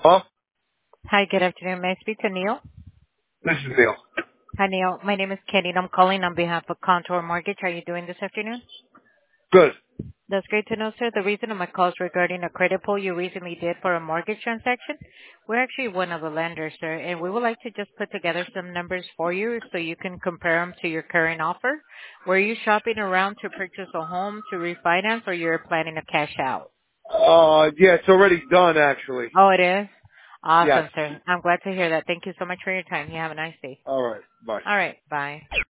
Oh, Hi, good afternoon. May I speak to Neil? this is Neil. Hi, Neil. My name is Kenny, and I'm calling on behalf of Contour Mortgage. How are you doing this afternoon? Good. That's great to know, sir. The reason of my call is regarding a credit pull you recently did for a mortgage transaction. We're actually one of the lenders, sir, and we would like to just put together some numbers for you so you can compare them to your current offer. Were you shopping around to purchase a home, to refinance, or you're planning to cash out? Yeah, it's already done, actually. Oh, it is? Yes. Awesome, sir. I'm glad to hear that. Thank you so much for your time. You have a nice day. All right. Bye. All right. Bye.